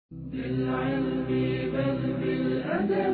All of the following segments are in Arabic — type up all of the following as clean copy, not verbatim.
بالعلم بل بالأدب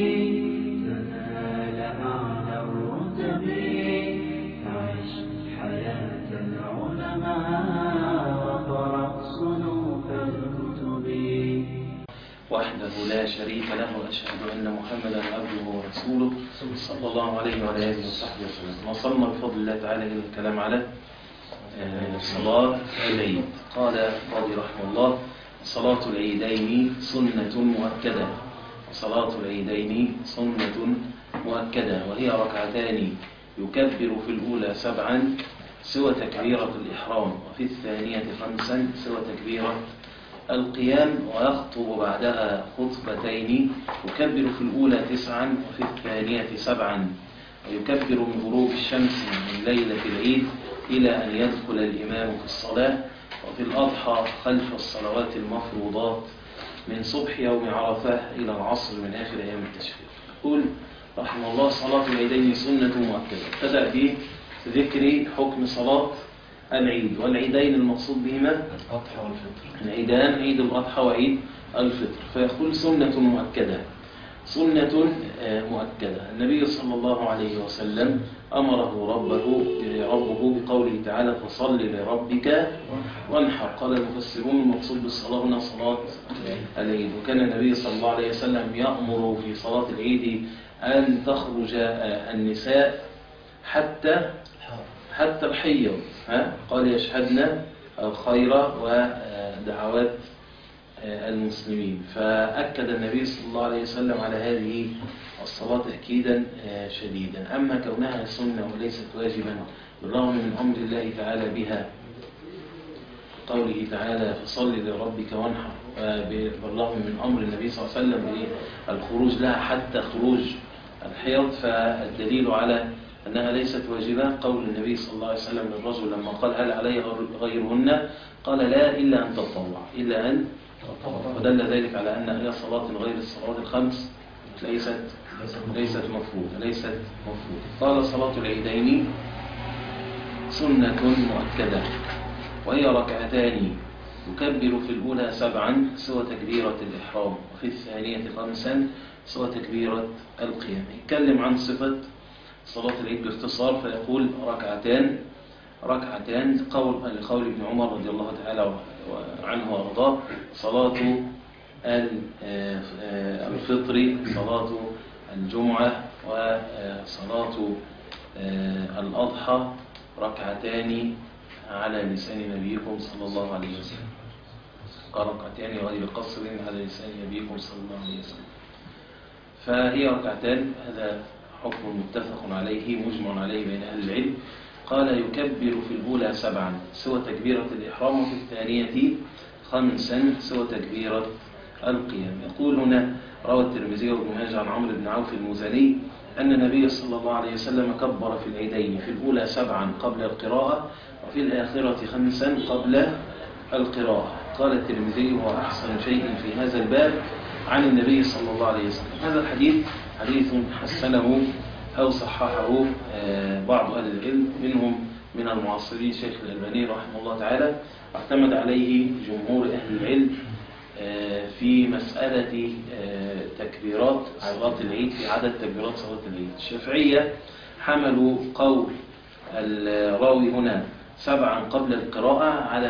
تنال أعلى الرتب. عش حياة العلماء وقرأ صنوف الكتب. وحده لا شريك له، وأشهد أن محمدا عبده ورسوله صلى الله عليه وعلى آله وصحبه وسلم. وصلنا بفضل الله تعالى إلى الكلام على صلاة العيد. قال القاضي رحمه الله: صلاة العيدين سنة مؤكدة. صلاة العيدين سنة مؤكدة، وهي ركعتان يكبر في الأولى 7 سوى تكبيرة الإحرام، وفي الثانية 5 سوى تكبيرة القيام، ويخطب بعدها خطبتين يكبر في الأولى 9 وفي الثانية 7، ويكبر من غروب الشمس من ليلة العيد إلى أن يدخل الإمام في الصلاة، وفي الأضحى خلف الصلوات المفروضات من صبح يوم عرفة إلى العصر من آخر أيام التشريق. يقول رحمه الله: صلاة العيدين سنة مؤكدة. بدأ بذكر حكم صلاة العيد، والعيدين المقصود بهما الأضحى والفطر. العيدان عيد الأضحى وعيد الفطر. فيقول سنة مؤكدة، سنة مؤكدة. النبي صلى الله عليه وسلم أمره ربه بقوله تعالى: فصل لربك وانحر. قال المفسرون المقصود بالصلاة هنا صلاة العيد. وكان النبي صلى الله عليه وسلم يأمر في صلاة العيد أن تخرج النساء حتى الحيض، قال: يشهدن الخير ودعوات المسلمين. فأكد النبي صلى الله عليه وسلم على هذه الصلاة تأكيدا شديدا. أما كونها سنة وليست واجبا بالرغم من أمر الله تعالى بها، قوله تعالى: فصل لربك وانحر، بالرغم من أمر النبي صلى الله عليه وسلم بالخروج لها حتى خروج الحيض، فالدليل على أنها ليست واجبة قول النبي صلى الله عليه وسلم للرجل لما قال: هل علي غيرهن؟ قال: لا، إلا أن تطوع، إلا أن تطوع. ودل ذلك على أن هي صلاة غير الصلوات الخمس ليست مفروضة. قال: صلاة العيدين سنة مؤكدة، وهي ركعتان يكبر في الأولى 7 سوى تكبيرة الإحرام، وفي الثانية 5 سوى تكبيرة القيام. يتكلم عن صفة صلاة العيد باختصار، فيقول: ركعتان قول ابن عمر رضي الله تعالى عنه وارضاه: صلاة الفطر، صلاة الجمعة، وصلاة الأضحى ركعتان على لسان نبيكم صلى الله عليه وسلم. قال: ركعتان غير قصر على لسان نبيكم صلى الله عليه وسلم. فهي ركعتان، هذا حكم متفق عليه مجمع عليه بين أهل العلم. قال: يكبر في الأولى 7 سوى تكبيرة الإحرام، وفي الثانية 5 سوى تكبيرة القيام. يقول هنا: روى الترمذي وابن ماجه عن عمرو بن عوف المزني أن النبي صلى الله عليه وسلم كبر في العيدين في الأولى 7 قبل القراءة، وفي الآخرة 5 قبل القراءة. قال الترمذي: هو أحسن شيء في هذا الباب عن النبي صلى الله عليه وسلم. هذا الحديث حديث حسنه أو صححه بعض أهل العلم، منهم من المعاصرين شيخ الألباني رحمه الله تعالى، اعتمد عليه جمهور أهل العلم في مسألة تكبيرات صلاة العيد، في عدد تكبيرات صلاة العيد. الشافعية حملوا قول الراوي هنا 7 قبل القراءة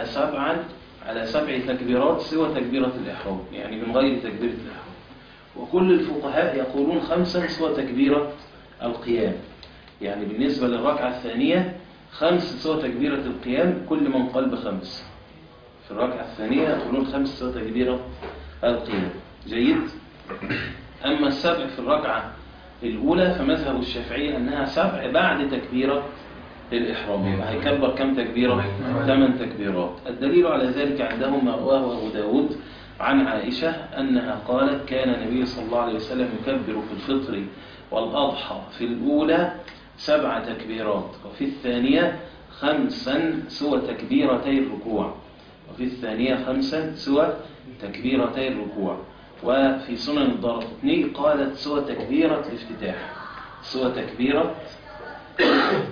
على 7 تكبيرات سوى تكبيرة الإحرام، يعني من غير تكبيرة الإحرام. وكل الفقهاء يقولون 5 سوى تكبيرة القيام، يعني بالنسبة للركعة الثانية 5 سوى تكبيرة القيام، كل من قال ب5. في الركعة الثانية يقولون 5 سوى تكبيرة القيام. جيد. أما 7 في الركعة الأولى فمذهب الشافعي أنها 7 بعد تكبيرة الإحرام، يبقى هيكبر كم تكبيرة؟ 8 تكبيرات. الدليل على ذلك عندهم ما رواه أبو داود عن عائشة أنها قالت: كان النبي صلى الله عليه وسلم يكبر في الفطر والأضحى في الأولى 7 تكبيرات، وفي الثانية 5 سوى تكبيرتي الركوع، وفي الثانية 5 سوى تكبيرتي الركوع. وفي سنن الدارقطني قالت: سوى تكبيرة الافتتاح،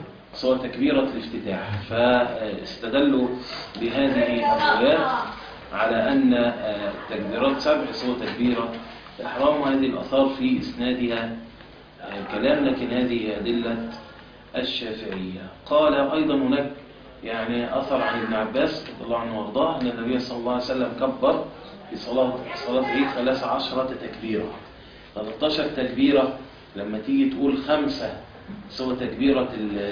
سوى تكبيرة الافتتاح. فاستدلوا بهذه الروايات على أن التكبيرات 7 سوى تكبيرة الإحرام، وهذه الآثار في إسنادها كلام، لكن هذه أدلة الشافعية. قال أيضا هناك يعني أثر عن ابن عباس رضي الله عنه وارضاه أن النبي صلى الله عليه وسلم كبر في صلاة عيد 13 تكبيرة. 13 تكبيرة لما تيجي تقول 5 سوى تكبيرة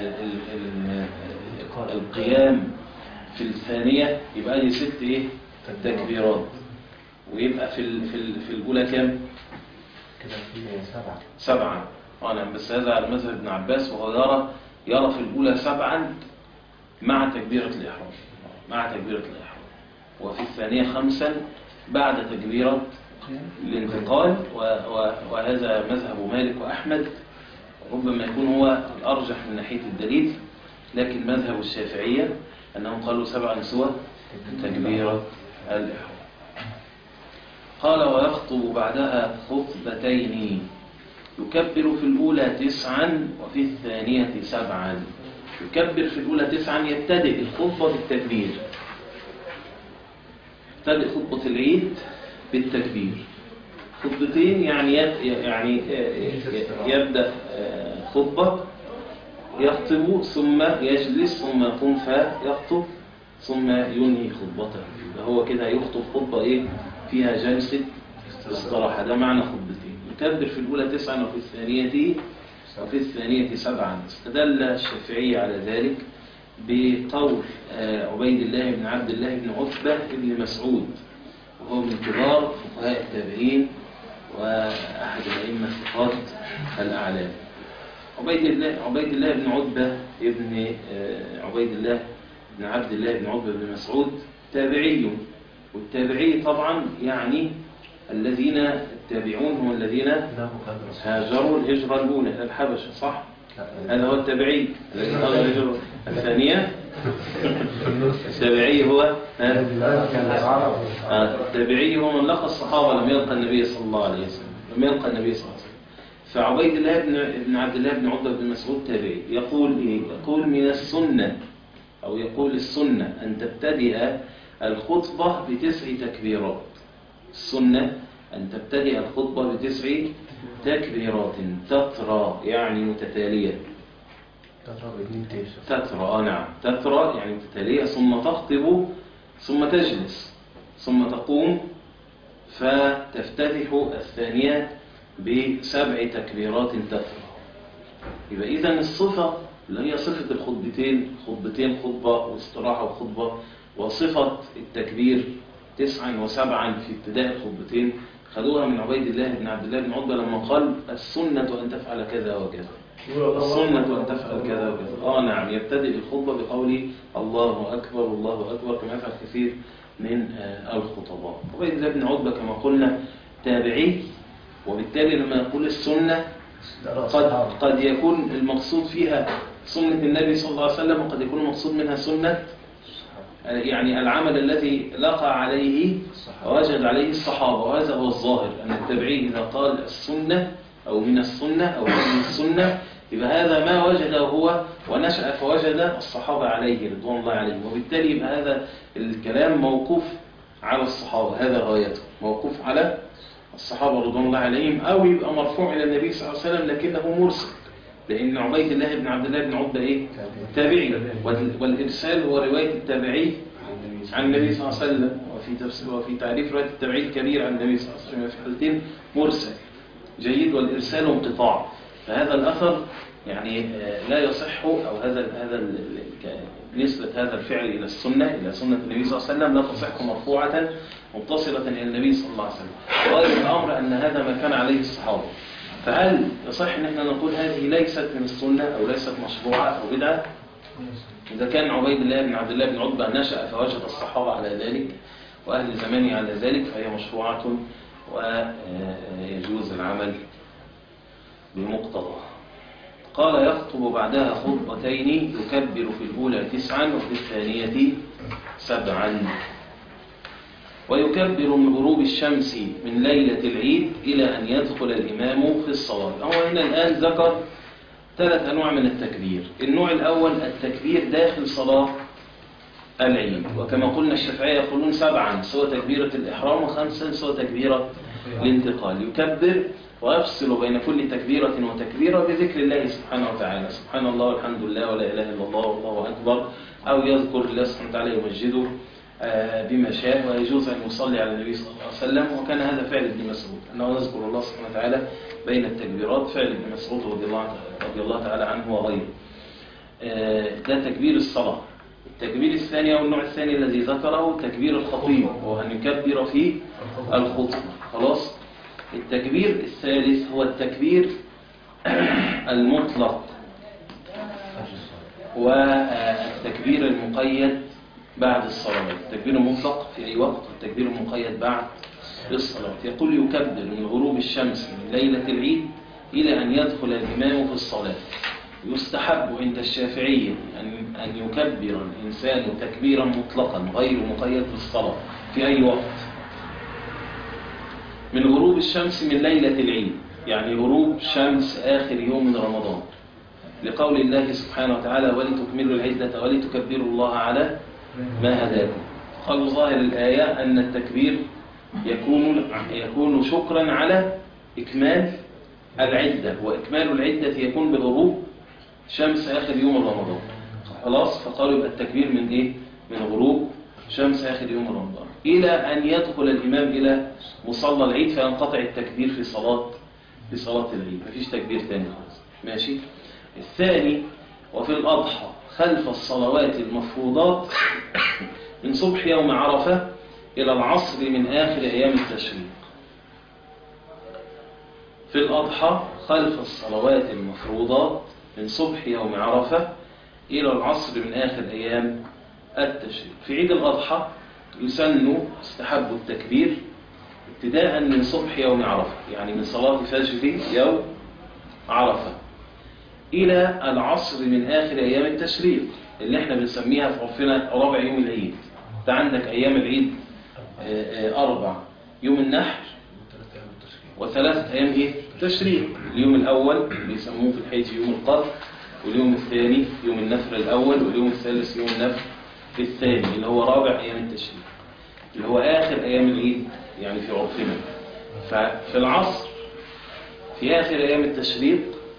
القيام في الثانية، يبقى دي 6 تكبيرات، ويبقى في الأولى كام؟ كده في 7. نعم، بس هذا على مذهب ابن عباس، وهو يرى في الأولى 7 مع تكبيرة الإحرام، وفي الثانية 5 بعد تكبيرة الانتقال، وهذا مذهب مالك وأحمد، ربما يكون هو الأرجح من ناحية الدليل، لكن مذهب الشافعية أنهم قالوا 7 سوى تكبيرة الإحرام. قال ويخطب بعدها خطبتين، يكبر في الأولى 9 وفي الثانية 7. يكبر في الأولى 9، يبتدئ الخطبة بالتكبير، يبتدئ خطبة العيد بالتكبير. خطبتين يعني يبدأ خطبة، يخطب ثم يجلس ثم يقوم فيخطب ثم ينهي خطبته. هو كده يخطب خطبة فيها جلسة استراحة، ده معنى خطبتين. يكبر في الأولى 9 وفي الثانية 7. استدل الشافعي على ذلك بقول عبيد الله بن عبد الله بن عتبة بن مسعود، وهو من كبار فقهاء التابعين وأحد الأئمة الثقات الأعلام. عبيد الله بن عتبة ابن عبيد الله بن عبد الله بن عتبة بن مسعود تابعي، والتابعي طبعا يعني التابعون هم الذين هاجروا الهجرة الأولى إلى الحبشة، صح؟ هذا هو التابعي الذي هاجر الهجرة الثانية. التابعي هو التابعي هو من لقى الصحابة لم يلقى النبي صلى الله عليه وسلم. فعبيد الله بن عبد الله بن عتبة بن مسعود تابعي. يقول من السنة، أو يقول السنة أن تبتدئ الخطبة ب9 تكبيرات. السنة أن تبتدئ الخطبة ب9 تكبيرات تترى يعني متتالية. تترى نعم، تترى يعني متتالية، ثم تخطب ثم تجلس ثم تقوم فتفتتح الثانية ب7 تكبيرات تترى. يبقى إذن الصفة اللي هي صفة الخطبتين، خطبة واستراحة وخطبة، وصفة التكبير 9 و7 في ابتداء الخطبتين خذوها من عبيد الله بن عبد الله بن عتبة لما قال السنة أن تفعل كذا وكذا، السنة أن تفعل كذا وكذا. نعم، يبتدئ الخطبة بقول الله أكبر الله أكبر، كما يفعل كثير من الخطباء. عبيد الله بن عتبة كما قلنا تابعي، وبالتالي لما يقول السنة قد يكون المقصود فيها سنة النبي صلى الله عليه وسلم، وقد يكون المقصود منها سنة يعني العمل الذي لقى عليه ووجد عليه الصحابة. وهذا هو الظاهر، أن التابعي إذا قال السنة أو من السنة أو من السنة، يبقى هذا ما وجده هو ونشأ فوجد الصحابة عليه رضوان الله عليهم، وبالتالي يبقى هذا الكلام موقوف على الصحابة، هذا غايته، موقوف على الصحابة رضوان الله عليهم، أو يبقى مرفوع إلى النبي صلى الله عليه وسلم لكنه مرسل، لأن عبيد الله بن عبد الله بن عتبة تابعي، والإرسال هو رواية التابعي عن النبي صلى الله عليه وسلم، وفي تعريف رواية التابعي الكبير عن النبي صلى الله عليه وسلم في حالتين مرسل جيد، والإرسال انقطاع. فهذا الأثر يعني لا يصح، أو نسبة هذا الفعل إلى السنة، إلى سنة النبي صلى الله عليه وسلم لا تصح مرفوعة متصلة إلى النبي صلى الله عليه وسلم. وغير الأمر أن هذا ما كان عليه الصحابة. فهل يصح أن احنا نقول هذه ليست من السنة أو ليست مشروعة أو بدعة؟ إذا كان عبيد الله بن عبد الله بن عتبة نشأ فوجد الصحابة على ذلك وأهل زمانه على ذلك، فهي مشروعة ويجوز العمل بمقتضى. قال يخطب بعدها خطبتين، يكبر في الأولى 9 وفي الثانية 7. ويكبر من غروب الشمس من ليلة العيد إلى أن يدخل الإمام في الصلاة. هو هنا الآن ذكر 3 أنواع من التكبير. النوع الأول التكبير داخل صلاة العيد. وكما قلنا الشافعية يقولون 7 سوى تكبيرة الإحرام، و5 سوى تكبيرة الانتقال. يكبر ويفصل بين كل تكبيرة وتكبيرة بذكر الله سبحانه وتعالى، سبحان الله والحمد لله ولا إله إلا الله والله أكبر، أو يذكر الله سبحانه وتعالى يمجده بما شاء. ويجوز أن يصلي على النبي صلى الله عليه وسلم، وكان هذا فعل ابن مسعود أنه يذكر الله سبحانه وتعالى بين التكبيرات، فعل ابن مسعود رضي الله تعالى عنه وغيره. ده تكبير الصلاة. التكبير الثاني أو النوع الثاني الذي ذكره تكبير الخطيب، وهو أن يكبر في الخطبة. خلاص. التكبير الثالث هو التكبير المطلق، والتكبير المقيد بعد الصلاة. التكبير المطلق في أي وقت، والتكبير المقيد بعد الصلاة. يقول يكبر من غروب الشمس من ليلة العيد إلى أن يدخل الإمام في الصلاة. يستحب عند الشافعية أن يكبر الإنسان تكبيرا مطلقا غير مقيد بالصلاة في أي وقت من غروب الشمس من ليلة العيد، يعني غروب شمس آخر يوم من رمضان، لقول الله سبحانه وتعالى ولتكملوا العدة ولتكبروا الله على ما هداكم. قالوا ظاهر الآية أن التكبير يكون شكرا على إكمال العدة، وإكمال العدة يكون بغروب شمس آخر يوم رمضان. خلاص. فقالوا يبقى التكبير من إيه؟ من غروب شمس آخر يوم رمضان إلى أن يدخل الإمام إلى مصلى العيد فينقطع التكبير في صلاة العيد، مفيش تكبير ثاني خالص. ماشي. الثاني وفي الأضحى خلف الصلوات المفروضات من صبح يوم عرفة إلى العصر من آخر أيام التشريق. في الأضحى خلف الصلوات المفروضات من صبح يوم عرفة إلى العصر من آخر أيام التشريق. في عيد الأضحى يسن استحب التكبير ابتداء من صبح يوم عرفة، يعني من صلاة فجر يوم عرفة إلى العصر من آخر أيام التشريق اللي احنا بنسميها في عرفنا رابع يوم العيد. انت عندك أيام العيد 4 يوم النحر و3 أيام إيه؟ تشريق. اليوم الأول بيسموه في الحج يوم القدر، واليوم الثاني يوم النفر الأول، واليوم الثالث يوم النفر الثاني اللي هو رابع أيام التشريق اللي هو آخر أيام العيد يعني في عرفنا. ففي العصر في آخر أيام التشريق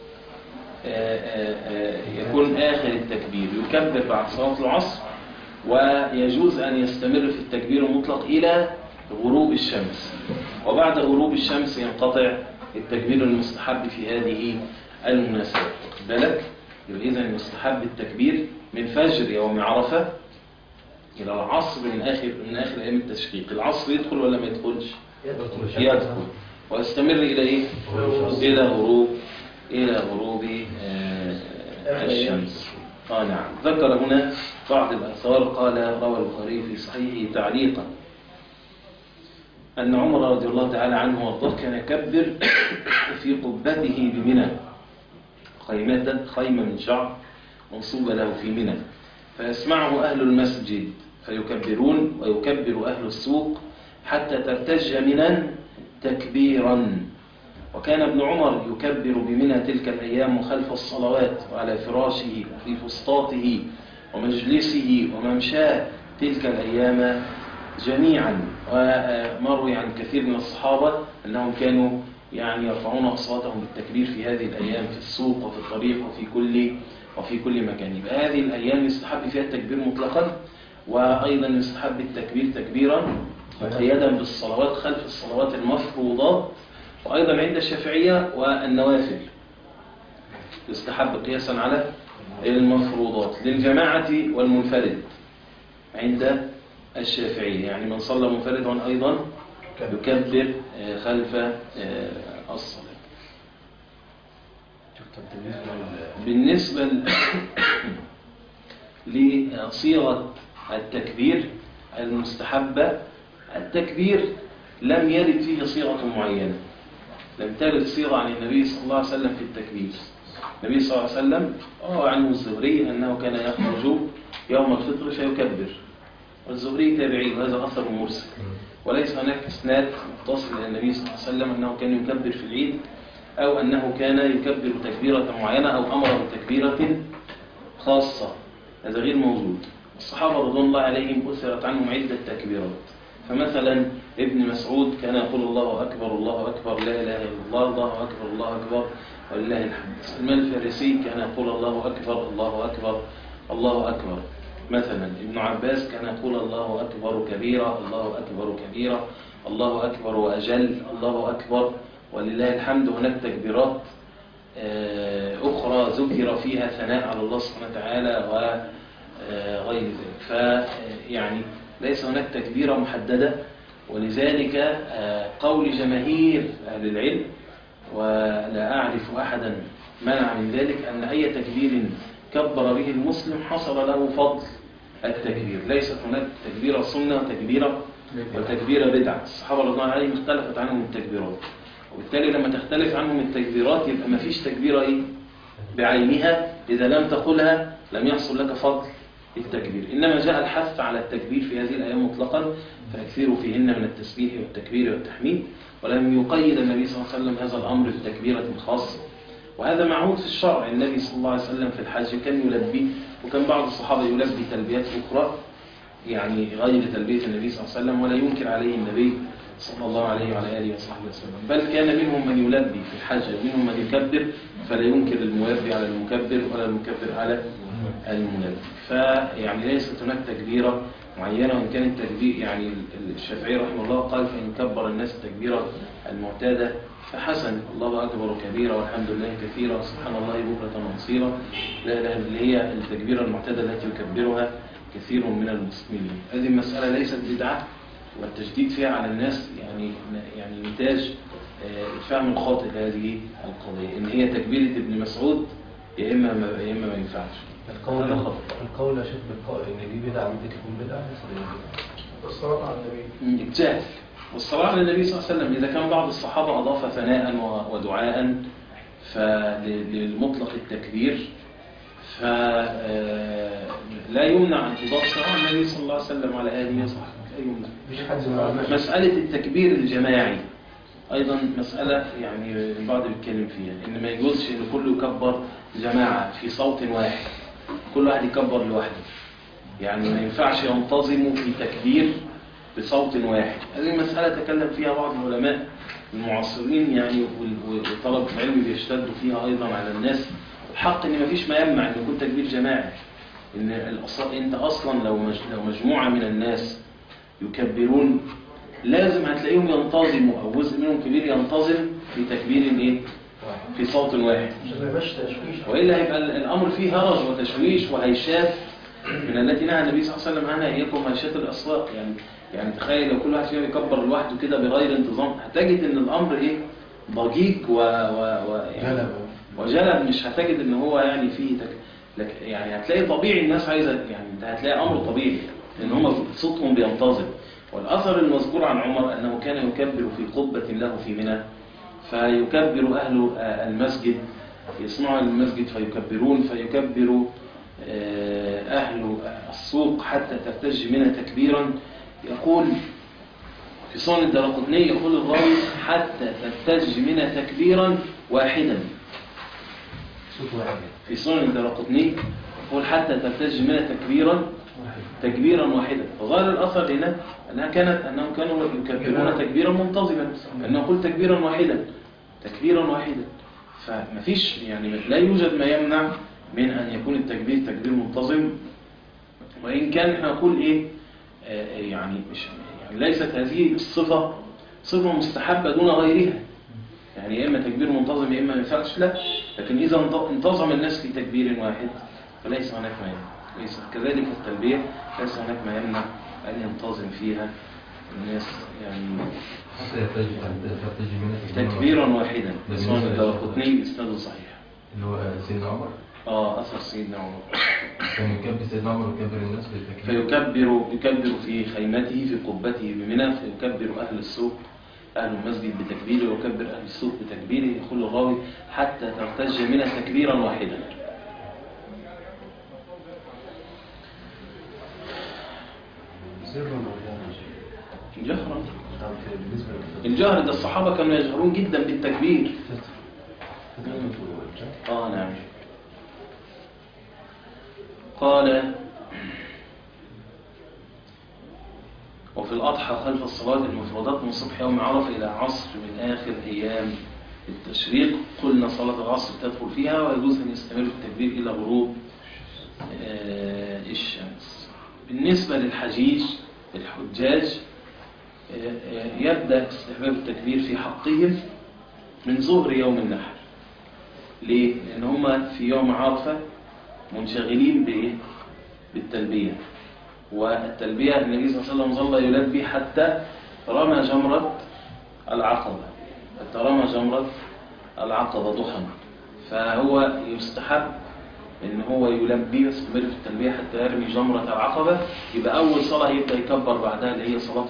يكون آخر التكبير، يكبر بعد صلاة العصر، ويجوز أن يستمر في التكبير المطلق إلى غروب الشمس، وبعد غروب الشمس ينقطع التكبير المستحب في هذه المناسبة. بالك إذا يستحب التكبير من فجر يوم عرفة إلى العصر من آخر أيام التشريق. العصر يدخل ولا ما يدخلش؟ يدخل. ويستمر إلى إيه؟ إلى غروب الشمس. نعم. ذكر هنا بعض الآثار. قال روى البخاري في صحيحه تعليقا أن عمر رضي الله تعالى عنه وارضاه كان يكبر في قبته بمنى، خيمة من شعر منصوبة له في منى، فيسمعه أهل المسجد فيكبرون، ويكبر أهل السوق حتى ترتج منى تكبيرا. وكان ابن عمر يكبر بمنى تلك الأيام خلف الصلوات وعلى فراشه وفي فسطاته ومجلسه وممشاه تلك الأيام جميعا. ومروي عن كثير من الصحابة أنهم كانوا يعني يرفعون أصواتهم بالتكبير في هذه الأيام في السوق وفي الطريق وفي كل مكان. يبقى هذه الأيام يستحب فيها التكبير مطلقا، وأيضا يستحب التكبير تكبيرا مقيدا بالصلوات خلف الصلوات المفروضات، وأيضا عند الشافعية والنوافل يستحب قياسا على المفروضات للجماعة والمنفرد عند الشافعية، يعني من صلى منفردا أيضا يكبر خلف الصلاة. بالنسبة لصيغة التكبير المستحبة، التكبير لم يرد فيه صيغة معينة، لم ترد صيغة عن النبي صلى الله عليه وسلم في التكبير. النبي صلى الله عليه وسلم عنه الزهري أنه كان يخرج يوم الفطر فيكبر، والزهري تابعي وهذا أثر مرسل، وليس هناك إسناد متصل إلى النبي صلى الله عليه وسلم أنه كان يكبر في العيد، أو أنه كان يكبر تكبيرة معينة أو أمر بتكبيرة خاصة، هذا غير موجود. الصحابة رضوان الله عليهم أثرت عنهم عدة تكبيرات. فمثلا ابن مسعود كان يقول الله أكبر الله أكبر لا إله إلا الله الله أكبر الله أكبر ولله الحمد. سلمان الفارسي كان يقول الله أكبر الله أكبر الله أكبر. مثلا ابن عباس كان يقول الله أكبر كبيرا الله أكبر كبيرا الله أكبر وأجل الله أكبر ولله الحمد. هناك تكبيرات أخرى ذكر فيها ثناء على الله سبحانه وتعالى وغير ذلك. فيعني ليس هناك تكبيرة محددة، ولذلك قول جماهير أهل العلم ولا أعرف أحدا منع من ذلك أن أي تكبير كبر به المسلم حصل له فضل التكبير. ليست هناك تكبيرة سنة وتكبيرة بدعة. الصحابة رضي الله عنهم اختلفت عنهم التكبيرات، وبالتالي لما تختلف عنهم التكبيرات يبقى ما فيش تكبيرة بعينها إذا لم تقولها لم يحصل لك فضل التكبير. إنما جاء الحث على التكبير في هذه الأيام مطلقا، فأكثروا فيهن من التسبيح والتكبير والتحميد، ولم يقيد النبي صلى الله عليه وسلم هذا الأمر بتكبيرة خاصة. وهذا معهود في الشرع. النبي صلى الله عليه وسلم في الحج كان يلبي، وكان بعض الصحابة يلبي تلبيات أخرى يعني غير تلبية النبي صلى الله عليه وسلم، ولا ينكر عليه النبي صلى الله عليه وعلى آله وصحبه وسلم. بل كان منهم من يلبي في الحج، منهم من يكبر فلا ينكر الملبي على المكبر ولا المكبر على الملبي. فيعني ليست هناك تكبيرة معينة، وإن كان التكبير يعني الشافعي رحمه الله قال فإن كبر الناس التكبيرة المعتادة فحسن، الله أكبر كبيرا والحمد لله كثيرا سبحان الله بكرة وأصيلا، لا إله اللي هي التكبيرة المعتادة التي يكبرها كثير من المسلمين. هذه المسألة ليست بدعة، والتجديد فيها على الناس يعني نتاج الفهم الخاطئ لهذه القضية، إن هي تكبيرة ابن مسعود يا إما ما ينفعش. القول يا شيخ بالقول إن دي بدعة ممكن تكون بدعة والصلاة على النبي إجزاء. والصلاة على النبي صلى الله عليه وسلم إذا كان بعض الصحابة أضاف ثناء ودعاء للمطلق التكبير، فلا يمنع أن تضاف صلاة على النبي صلى الله عليه وسلم على آله وصحبه، لا يمنع. مسألة التكبير الجماعي أيضا مسألة يعني البعض بيتكلم فيها، إن ما يجوزش إن كله يكبر جماعة في صوت واحد، كل واحد يكبر لوحده، يعني ما ينفعش ينتظموا في تكبير بصوت واحد. هذه مسألة تكلم فيها بعض العلماء المعاصرين يعني، وطلب العلم بيشتدوا فيها أيضا على الناس. الحق إن ما فيش ما يمنع إن يكون تكبير جماعي، إن أنت أصلا لو مجموعة من الناس يكبرون لازم هتلاقيهم ينتظموا، أو جزء منهم كبير ينتظم في تكبير في صوت واحد، وإلا هيبقى الأمر فيه هرج وتشويش وهيشات من التي نهى النبي صلى الله عليه وسلم عنها، إياكم هيشات الأصوات. يعني تخيل لو كل واحد فيهم يكبر لوحده كده بغير انتظام، هتجد إن الأمر ضجيج وجلب، مش هتجد إن هو يعني فيه يعني هتلاقي طبيعي الناس عايزة، يعني انت هتلاقي أمر طبيعي إن هم صوتهم بينتظم. والأثر المذكور عن عمر أنه كان يكبر في قبة له في منى، فيكبر أهل المسجد، يصنعوا المسجد فيكبرون، فيكبر أهل السوق حتى ترتج منى تكبيرا. يقول في سنن الدارقطني، يقول الراوي حتى ترتج منى تكبيرا واحدا. في سنن الدارقطني يقول حتى ترتج منى تكبيرا واحدا. فظاهر الأثر هنا أنهم كانوا يكبرون تكبيرا منتظما، أنه يقول تكبيرا واحدا. فما فيش يعني لا يوجد ما يمنع من أن يكون التكبير تكبير منتظم، وإن كان احنا نقول يعني ليست هذه الصفة صفة مستحبة دون غيرها، يعني يا إما تكبير منتظم يا إما ما ينفعش، لا. لكن إذا انتظم الناس في تكبير واحد فليس هناك ما يمنع. ليس كذلك التلبية، ليس هناك ما يمنع أن ينتظم فيها الناس يعني تكبيرا واحدا. سنن الدارقطني إسناده صحيح. اللي هو سيدنا عمر. أثر سيدنا عمر كان يكبر سيدنا عمر ويكبر الناس بالتكبير. يكبر في خيمته في قبته بمنى، فيكبر أهل السوق أهل المسجد بتكبيره، ويكبر أهل السوق بتكبيره. يقول الراوي حتى ترتج منى تكبيرا واحدا. جهرا. الجهر ده الصحابة كانوا يجهرون جدا بالتكبير. نعم. قال وفي الأضحى خلف الصلاة المفروضات من صبح يوم عرفة إلى عصر من آخر أيام التشريق. قلنا صلاة العصر تدخل فيها، ويجوز أن يستمر التكبير إلى غروب الشمس. بالنسبة للحجيج الحجاج يبدأ استحباب التكبير في حقهم من ظهر يوم النحر. ليه؟ لأن هم في يوم عرفة منشغلين بالتلبية، والتلبية النبي صلى الله عليه وسلم ظل يلبي حتى رمى جمرة العقبة ضحى. فهو يستحب ان هو يلبي ويستمر في التلبية حتى يرمي جمرة العقبة. يبقى أول صلاة يبدأ يكبر بعدها اللي هي صلاة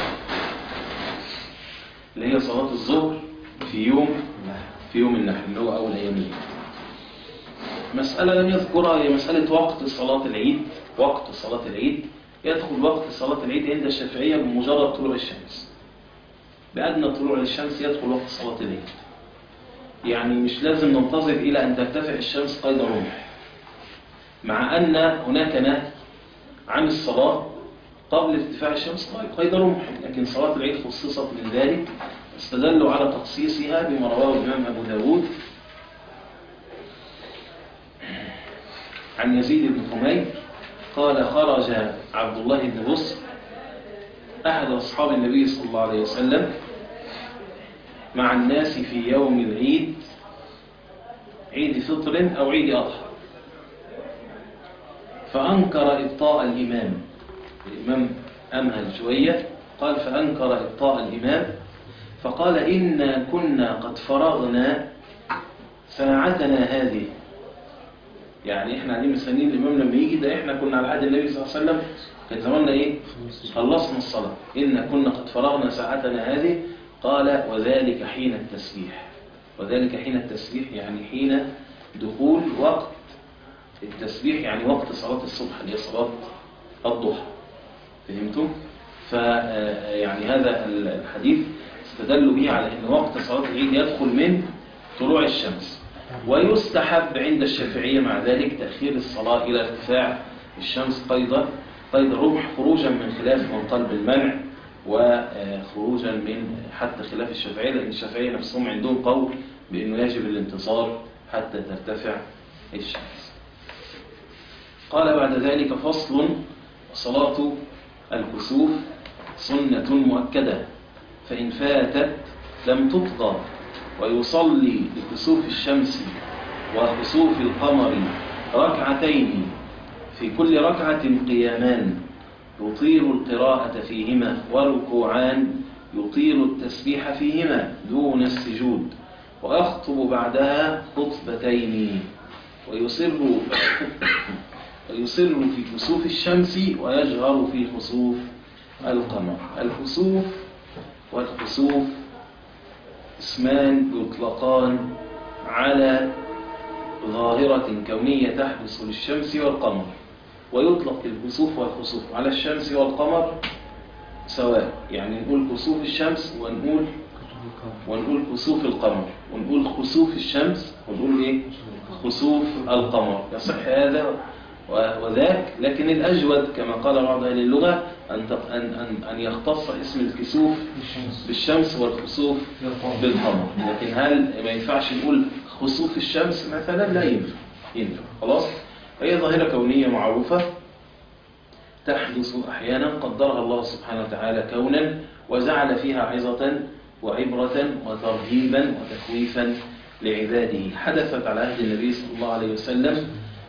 الظهر في يوم النحر اللي هو أول أيام العيد. مسألة لم يذكرها هي مسألة وقت صلاة العيد. وقت صلاة العيد يدخل وقت صلاة العيد عند الشافعية بمجرد طلوع الشمس. بأدنى طلوع الشمس يدخل وقت صلاة العيد. يعني مش لازم ننتظر إلى أن ترتفع الشمس قيد رمح، مع أن هناك نهي عن الصلاة قبل ارتفاع الشمس قيد رمح، لكن صلاة العيد خصصت من ذلك. استدلوا على تخصيصها بما رواه الإمام أبو داود عن يزيد بن حميد قال: خرج عبد الله بن بصر أحد أصحاب النبي صلى الله عليه وسلم مع الناس في يوم العيد، عيد فطر أو عيد أضحى، فأنكر إبطاء الإمام. الإمام أمهل شوية، قال: فأنكر إبطاء الإمام فقال: إنا كنا قد فرغنا ساعتنا هذه. يعني إحنا قاعدين مستنيين الإمام لما يجي، ده إحنا كنا على عهد النبي صلى الله عليه وسلم كان زماننا إيه؟ خلصنا الصلاة. إنا كنا قد فرغنا ساعتنا هذه. قال: وذلك حين التسبيح. وذلك حين التسبيح يعني حين دخول وقت التسبيح، يعني وقت صلاة الصبح اللي هي صلاة الضحى. فهمتم؟ يعني هذا الحديث استدلوا به على أن وقت صلاة العيد يدخل من طلوع الشمس. ويستحب عند الشافعية مع ذلك تأخير الصلاة إلى ارتفاع الشمس قيد رمح، خروجا من خلاف من قال بالمنع، وخروجا من حتى خلاف الشافعية، لأن الشافعية نفسهم عندهم قول بأنه يجب الانتظار حتى ترتفع الشمس. قال بعد ذلك: فصل: صلاة الكسوف سنة مؤكدة، فإن فاتت لم تقضى، ويصلي لكسوف الشمس وكسوف القمر ركعتين، في كل ركعة قيامان يطيل القراءة فيهما، وركوعان يطيل التسبيح فيهما دون السجود، ويخطب بعدها خطبتين، ويصر في كسوف الشمس ويجهر في كسوف القمر. الكسوف والخسوف اسمان يطلقان على ظاهرة كونية تحدث للشمس والقمر، ويطلق الكسوف والخسوف على الشمس والقمر سواء. يعني نقول كسوف الشمس ونقول كسوف القمر، ونقول خسوف الشمس ونقول ايه؟ خسوف القمر. يصح هذا وذاك، لكن الأجود كما قال بعض أهل اللغة أن يختص اسم الكسوف بالشمس والخسوف بالقمر. لكن هل ما ينفعش نقول خسوف الشمس مثلا؟ لا ينفع. خلاص. هي ظاهرة كونية معروفة تحدث أحيانا قدرها الله سبحانه وتعالى كونا، وجعل فيها عظة وعبرة وترهيبا وتخويفا لعباده. حدثت على عهد النبي صلى الله عليه وسلم،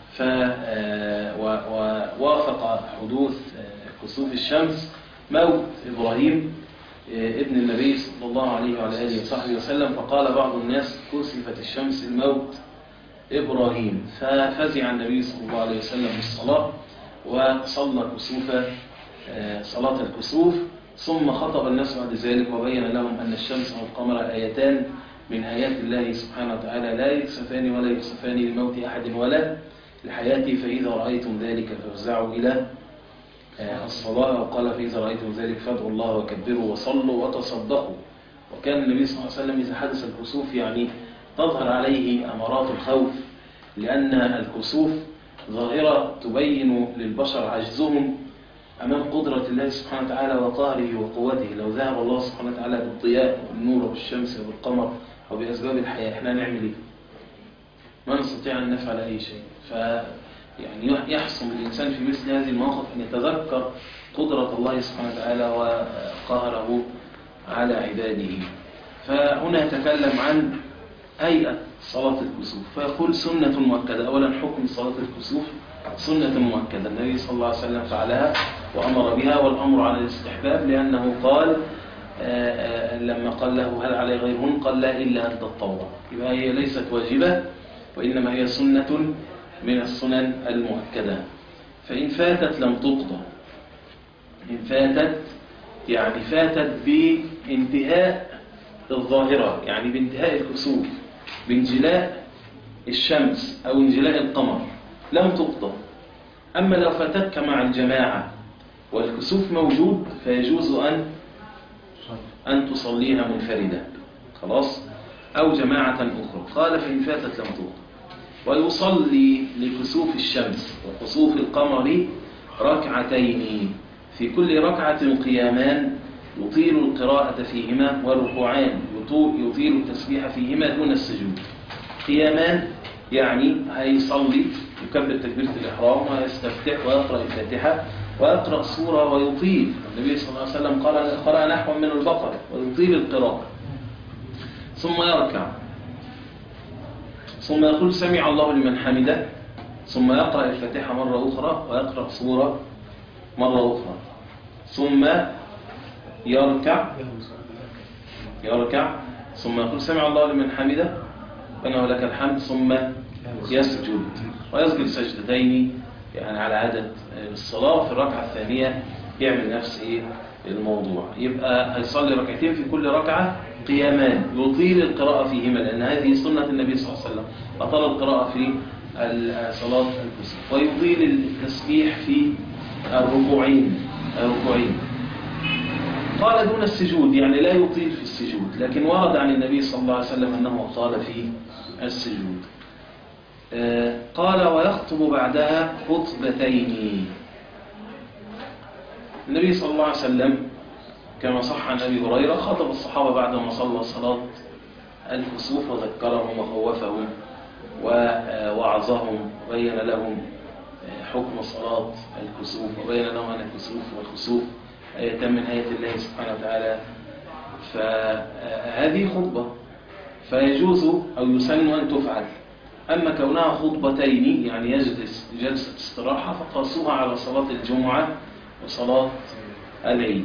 ووافق حدوث كسوف الشمس موت إبراهيم ابن النبي صلى الله عليه وعلى آله وصحبه وسلم، فقال بعض الناس: كسفت الشمس الموت إبراهيم. ففزع النبي صلى الله عليه وسلم بالصلاة وصلى صلاة الكسوف، ثم خطب الناس بعد ذلك وبين لهم أن الشمس والقمر آيتان من آيات الله سبحانه وتعالى لا يكسفان ولا يكسفان لموت أحد ولا لحياته، فإذا رأيتم ذلك فافزعوا إلى الصلاة. وقال: فإذا رأيتم ذلك فادعوا الله وكبروا وصلوا وتصدقوا. وكان النبي صلى الله عليه وسلم إذا حدث الكسوف يعني تظهر عليه أمارات الخوف، لأن الكسوف ظاهرة تبين للبشر عجزهم أمام قدرة الله سبحانه وتعالى وقهره وقوته. لو ذهب الله سبحانه وتعالى بالضياء والنور والشمس والقمر وبأسباب الحياة، احنا نعمل ايه؟ ما نستطيع أن نفعل أي شيء. يعني يحسن الإنسان في مثل هذه المواقف أن يتذكر قدرة الله سبحانه وتعالى وقهره على عباده. فهنا يتكلم عن هيئة صلاة الكسوف، فيقول سنة مؤكدة. أولا حكم صلاة الكسوف سنة مؤكدة، النبي صلى الله عليه وسلم فعلها وأمر بها، والأمر على الاستحباب، لأنه قال لما قال له هل علي غيرهن قال لا إلا أن تطوع. يبقى هي ليست واجبة، وإنما هي سنة من السنن المؤكدة. فإن فاتت لم تقضى. إن فاتت يعني فاتت بانتهاء الظاهرة، يعني بانتهاء الكسوف، بانجلاء الشمس أو انجلاء القمر، لم تقضى. أما لو فاتتك مع الجماعة والكسوف موجود فيجوز أن تصليها منفردة، خلاص، أو جماعة أخرى. قال فإن فاتت لم تقضى. ويصلي لكسوف الشمس وكسوف القمر ركعتين، في كل ركعة قيامان يطيل القراءة فيهما، وركوعان يطيل التسبيح فيهما دون السجود. قيامان يعني هيصلي يكبر تكبيرة الإحرام ويستفتح ويقرأ الفاتحة ويقرأ سورة ويطيل. النبي صلى الله عليه وسلم قرأ نحو من البقرة ويطيل القراءة، ثم يركع، ثم يقول سمع الله لمن حمده، ثم يقرأ الفاتحة مرة أخرى ويقرأ سورة مرة أخرى، ثم يركع ثم يقول سمع الله لمن حمده ربنا ولك الحمد، ثم يسجد ويسجد سجدتين، يعني على عادة الصلاة. في الركعة الثانية يعمل نفس الموضوع، يبقى هيصلي ركعتين في كل ركعة قيامان يطيل القراءة فيهما، لأن هذه سنة النبي صلى الله عليه وسلم، أطال القراءة في صلاة الكسوف. ويطيل التسبيح في الركوعين. قال دون السجود، يعني لا يطيل في السجود، لكن ورد عن النبي صلى الله عليه وسلم أنه أطال في السجود. قال ويخطب بعدها خطبتين. النبي صلى الله عليه وسلم كما صح عن أبي هريرة خطب الصحابة بعدما صلى صلاة الكسوف وذكرهم وخوفهم ووعظهم وبين لهم حكم صلاة الكسوف، وبين لهم أن الكسوف والخسوف آية من آيات الله سبحانه وتعالى. فهذه خطبة فيجوز أو يسن أن تفعل. أما كونها خطبتين يعني يجلس جلسة استراحة فقاسوها على صلاة الجمعة وصلاة العيد.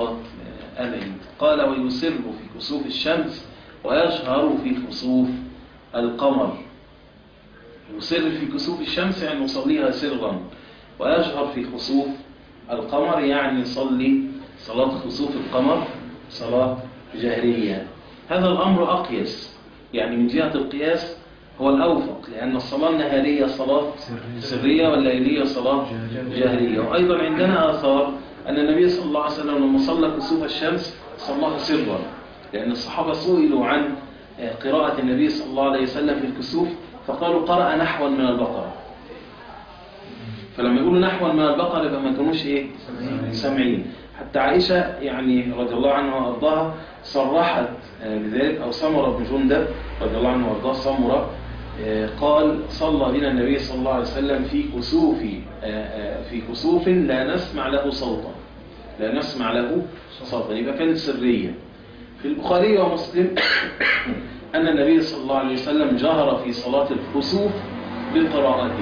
قال ويسر في كسوف الشمس ويجهر في كسوف القمر. يسر في كسوف الشمس يعني يصليها سرا، ويجهر في كسوف القمر يعني يصلي صلاة خسوف القمر صلاة جهرية. هذا الأمر أقيس، يعني من جهة القياس هو الأوفق، لأن الصلاة النهارية صلاة سرية والليلية صلاة جهرية. وأيضا عندنا آثار أن النبي صلى الله عليه وسلم لما صلى كسوف الشمس صلاها سرا، لأن الصحابة سئلوا عن قراءة النبي صلى الله عليه وسلم في الكسوف فقالوا قرأ نحوا من البقرة. فلما يقولوا نحوا من البقرة يبقى ما كانوش سامعين. حتى عائشة يعني رضي الله عنها وأرضاها صرحت بذلك، أو سمرة بن جندب رضي الله عنه وأرضاه سمرة قال صلى بنا النبي صلى الله عليه وسلم في كسوف لا نسمع له صوتا، يبقى كانت سرية. في البخاري ومسلم أن النبي صلى الله عليه وسلم جهر في صلاة الكسوف بقراءته،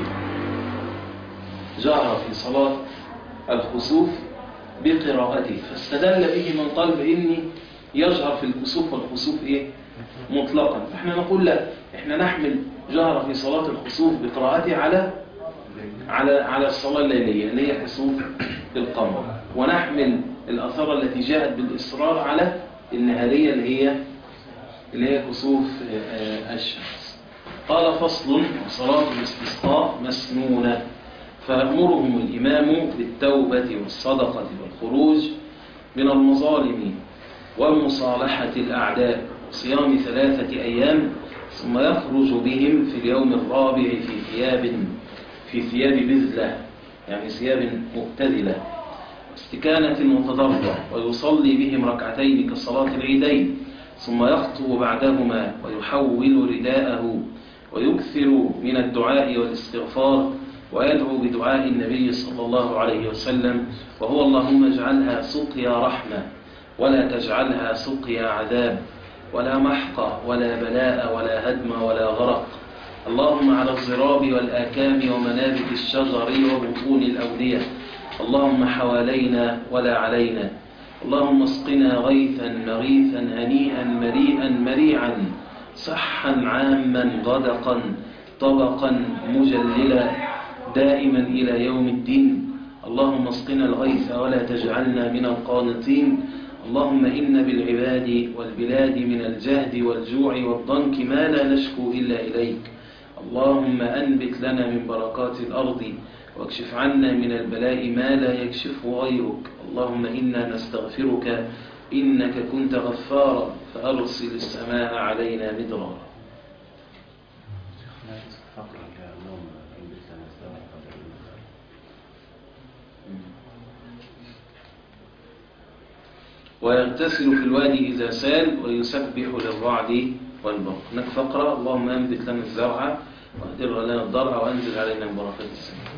جهر في صلاة الكسوف بقراءته، فاستدل به من قال بإني يجهر في الكسوف والكسوف مطلقا. فإحنا نقول لا، إحنا نحمل جهر في صلاة الكسوف بقراءته على الصلاة الليلية اللي هي كسوف القمر، ونحمل الأثار التي جاءت بالإصرار على النهارية اللي هي كسوف الشمس. قال فصل صلاة الاستسقاء مسنونة، فيأمرهم الإمام بالتوبة والصدقة والخروج من المظالم ومصالحة الأعداء وصيام 3 أيام، ثم يخرج بهم في اليوم الرابع في ثياب بذلة، يعني ثياب مبتذلة، استكانة وتضرع، ويصلي بهم ركعتين كصلاة العيدين، ثم يخطب بعدهما ويحول رداءه ويكثر من الدعاء والاستغفار، ويدعو بدعاء النبي صلى الله عليه وسلم، وهو اللهم اجعلها سقيا رحمة ولا تجعلها سقيا عذاب، ولا محق ولا بلاء ولا هدم ولا غرق. اللهم على الزراب والآكام ومنابت الشجر وبطون الأودية، اللهم حوالينا ولا علينا. اللهم اسقنا غيثا مغيثا هنيئا مريئا مريعا، صحا عاما غدقا طبقا مجللا دائما إلى يوم الدين. اللهم اسقنا الغيث ولا تجعلنا من القانطين. اللهم إن بالعباد والبلاد من الجهد والجوع والضنك ما لا نشكو إلا إليك. اللهم أنبت لنا من بركات الأرض واكشف عنا من البلاء ما لا يكشفه غيرك. اللهم إنا نستغفرك إنك كنت غفارا فأرسل السماء علينا مدرارا. ويغتسل في الوادي إذا سال ويسبح للرعد والبرق. هناك فقرة: اللهم أنبت لنا الزرع واهدر لنا الضرع وأنزل علينا من بركات السماء.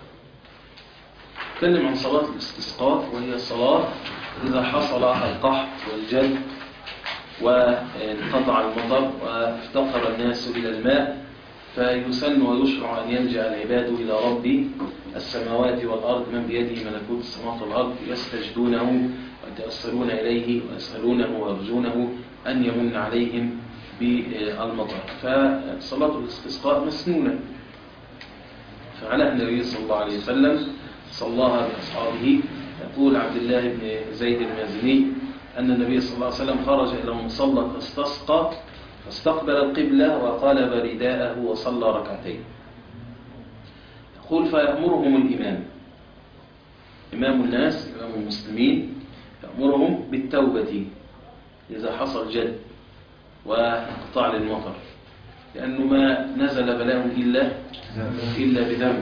نتكلم عن صلاة الاستسقاء، وهي صلاة إذا حصل القحط والجد وانقطع المطر وافتقر الناس إلى الماء، فيسن ويشرع أن يلجأ العباد إلى رب السماوات والأرض من بيده ملكوت السماوات والأرض، يستجدونه ويتأصلون إليه ويسألونه ويرجونه أن يمن عليهم بالمطر. فصلاة الاستسقاء مسنونة، فعلى النبي صلى الله عليه وسلم صلاها بأصحابه. يقول عبد الله بن زيد المازني أن النبي صلى الله عليه وسلم خرج إلى مصلى فاستسقى فاستقبل القبلة وقلب رداءه وصلى ركعتين. يقول: فيأمرهم الإمام، إمام الناس، إمام المسلمين، يأمرهم بالتوبة إذا حصل جد وانقطاع للمطر، لأنه ما نزل بلاء إلا بذنب،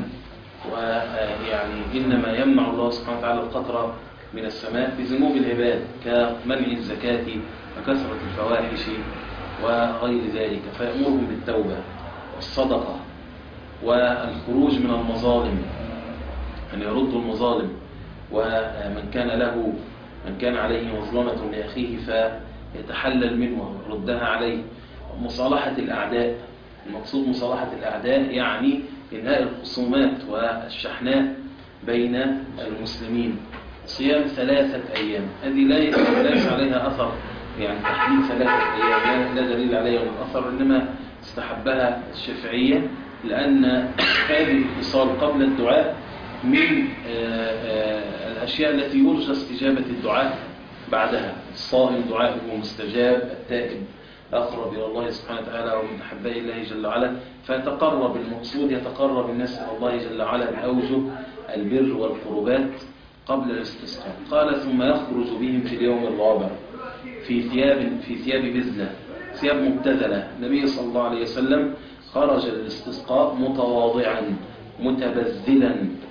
ويعني إنما يمنع الله سبحانه وتعالى القطر من السماء بذنوب العباد كمنع الزكاة وكثرة الفواحش وغير ذلك. فيأمرهم بالتوبة والصدقة والخروج من المظالم، أن يردوا المظالم، ومن كان عليه مظلمة لأخيه فيتحلل منه ويردها عليه. ومصالحة الأعداء، المقصود مصالحة الأعداء يعني إنهاء الخصومات والشحناء بين المسلمين. صيام 3 أيام، هذه ليس عليها أثر، يعني تحديد 3 أيام لا دليل عليها من أثر، إنما استحبها الشافعية، لأن هذه الاتصال قبل الدعاء من الأشياء التي يرجى استجابة الدعاء بعدها. الصائم دعاءه مستجاب، التائب أقرب إلى الله سبحانه وتعالى ومن أحباء الله جل وعلا، فيتقرب المقصود، يتقرب الناس إلى الله جل وعلا بأوجه البر والقربات قبل الاستسقاء. قال: ثم يخرج بهم في اليوم الرابع في ثياب بذلة، ثياب مبتذلة. النبي صلى الله عليه وسلم خرج للاستسقاء متواضعا متبذلا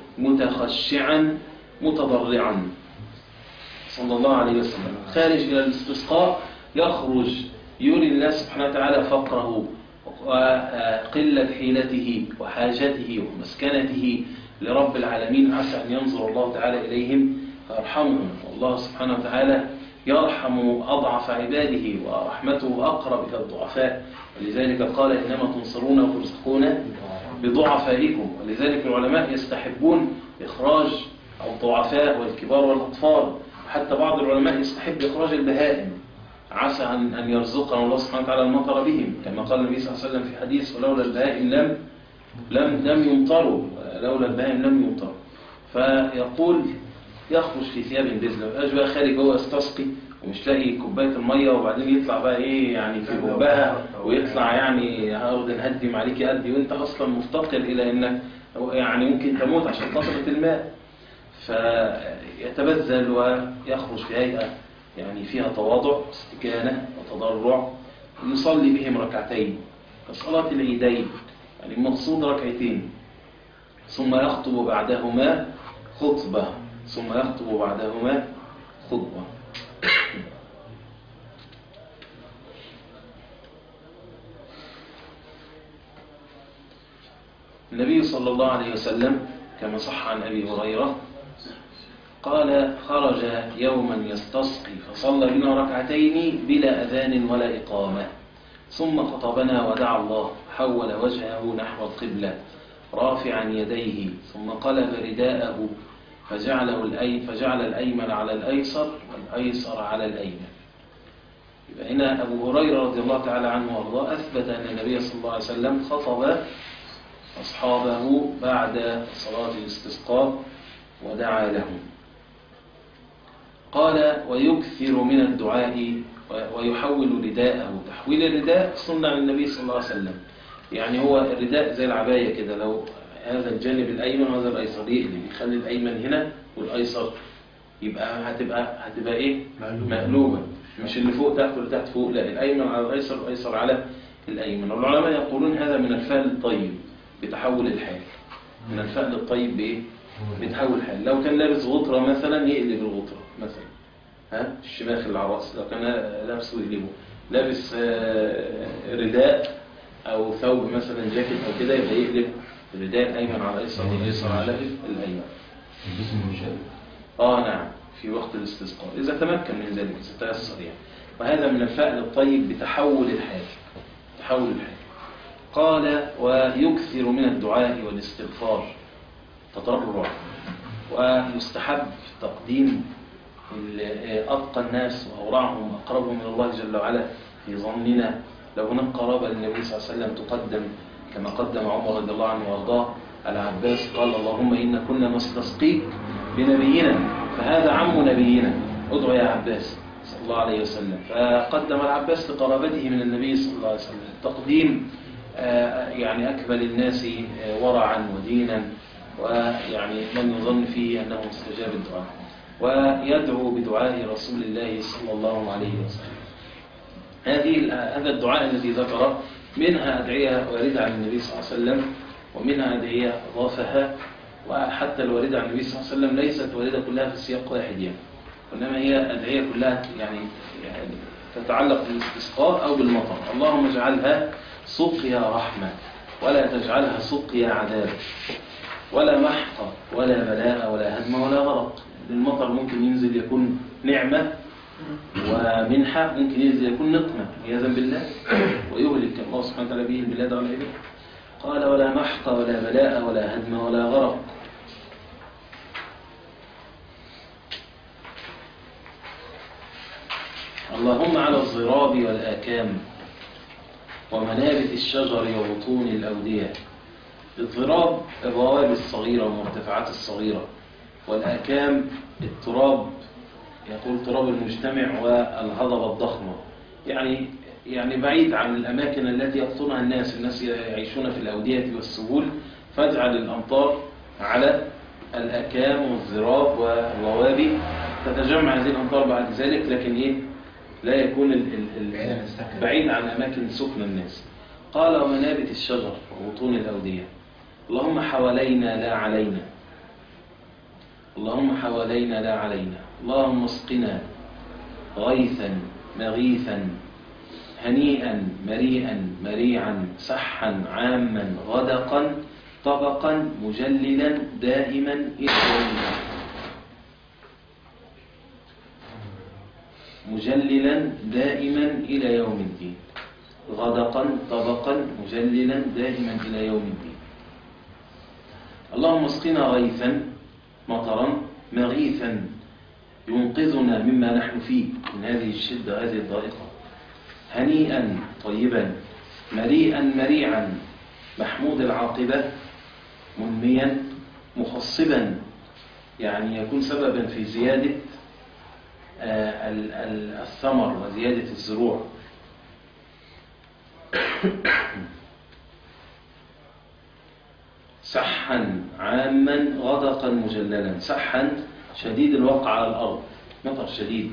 متخشعا متضرعا صلى الله عليه وسلم. خارج إلى الاستسقاء يخرج يري الله سبحانه وتعالى فقره وقلة حيلته وحاجته ومسكنته لرب العالمين، عسى أن ينظر الله تعالى إليهم فيرحمهم. والله سبحانه وتعالى يرحم أضعف عباده ورحمته أقرب إلى الضعفاء، ولذلك قال: إنما تنصرون وترزقون بضعفائكم. ولذلك العلماء يستحبون إخراج الضعفاء والكبار والأطفال، وحتى بعض العلماء يستحب إخراج البهائم، عسى أن يرزقنا الله سبحانه وتعالى المطر بهم، كما قال النبي صلى الله عليه وسلم في حديث: ولولا البهائم لم يمطروا، لولا البهائم لم يمطروا. فيقول: يخرج في ثياب بذلة، ويبقاش بقى خارج هو يستسقي ومش لاقي كوبايه الميه، وبعدين يطلع بقى ايه يعني في بقها، ويطلع يعني هاخد نهدم عليك قدي، وانت اصلا مفتقر الى انك يعني ممكن تموت عشان قطره الماء. فيتبذل ويخرج في هيئه يعني فيها تواضع استكانه وتضرع، يصلي بهم ركعتين كصلاه العيدين، يعني المقصود ركعتين، ثم يخطب بعدهما خطبه ثم يخطب بعدهما خطبة. النبي صلى الله عليه وسلم كما صح عن أبي هريرة قال: خرج يوما يستسقي فصلى بنا ركعتين بلا أذان ولا إقامة، ثم خطبنا ودعا الله، حول وجهه نحو القبلة رافعا يديه، ثم قلب رداءه فجعل الأيمن على الأيسر والأيسر على الأيمن. يبقى هنا أبو هريرة رضي الله تعالى عنه وارضاه أثبت أن النبي صلى الله عليه وسلم خطب أصحابه بعد صلاة الاستسقاء ودعا لهم. قال: ويكثر من الدعاء ويحول رداءه. تحويل الرداء سنة عن النبي صلى الله عليه وسلم، يعني هو الرداء زي العباية كده، لو هذا الجانب الأيمن وهذا الأيسر يقلب، يخلي الأيمن هنا والأيسر يبقى هتبقى إيه؟ مقلوبة، مش اللي فوق تحت واللي تحت فوق، لا، الأيمن على الأيسر والأيسر على الأيمن. والعلماء يقولون هذا من الفعل الطيب بتحول الحال، من الفعل الطيب بإيه؟ بتحول الحال. لو كان لابس غطرة مثلا يقلب الغطرة مثلا، الشماخ اللي على الرأس لو كان لابسه يقلبه، لابس رداء أو ثوب مثلا جاكيت أو كده، يبقى يقلب الرداء الأيمن على الأيسر والأيسر على الأيمن. نعم، في وقت الاستسقاء إذا تمكن من ذلك، إذا تيسر يعني. وهذا من الفعل الطيب بتحول الحال، تحول الحال. قال: ويكثر من الدعاء والاستغفار تضرع، ويستحب تقديم أتقى الناس وأورعهم وأقربهم من الله جل وعلا في ظننا. لو هناك قرابة للنبي صلى الله عليه وسلم تقدم، كما قدم عمر رضي الله عنه وارضاه العباس، قال: اللهم إن كنا نستسقيك بنبينا، فهذا عم نبينا، ادعو يا عباس صلى الله عليه وسلم. فقدم العباس لقرابته من النبي صلى الله عليه وسلم تقديم يعني أكمل الناس ورعا ودينا، ويعني من يظن فيه أنه مستجاب الدعاء، ويدعو بدعاء رسول الله صلى الله عليه وسلم. هذا الدعاء الذي ذكره منها أدعية واردة عن النبي صلى الله عليه وسلم، ومنها أدعية أضافها، وحتى الواردة عن النبي صلى الله عليه وسلم ليست واردة كلها في سياق واحد يعني، وإنما هي أدعية كلها يعني تتعلق بالاستسقاء أو بالمطر. اللهم اجعلها سقيا رحمة، ولا تجعلها سقيا عذاب، ولا محق ولا بلاء ولا هدم ولا غرق. المطر ممكن ينزل يكون نعمة ومنحة، ممكن ينزل يكون نقمة عياذا بالله، ويهلك الله سبحانه وتعالى به البلاد والعباد. قال: ولا محق ولا بلاء ولا هدم ولا غرق. اللهم على الضراب والآكام ومنابت الشجر وبطون الأودية. الضراب الروابي الصغيرة والمرتفعات الصغيرة، والآكام التراب، يقول تراب المجتمع والهضبة الضخمة، يعني بعيد عن الأماكن التي يقطنها الناس يعيشون في الأودية والسهول، فاجعل الأمطار على الآكام والضراب والروابي، تتجمع هذه الأمطار بعد ذلك، لكن لا يكون بعيد عن أماكن سكن الناس. قال: ومنابت الشجر وبطون الأودية. اللهم حوالينا لا علينا، اللهم حوالينا لا علينا. اللهم اسقنا غيثا مغيثا هنيئا مريئا مريعا سحا عاما غدقا طبقا مجللا دائما إلى يوم الدين. مجللا دائما إلى يوم الدين. غدقا طبقا مجللا دائما إلى يوم الدين. اللهم اسقنا غيثا مطرا مغيثا ينقذنا مما نحن فيه من هذه الشدة هذه الضائقة، هنيئا طيبا مريئا مريعا محمود العاقبة منميا مخصبا، يعني يكون سببا في زيادة الثمر وزيادة الزروع. سحا عاما غدقا مجللا. سحا شديد الوقع على الأرض، مطر شديد.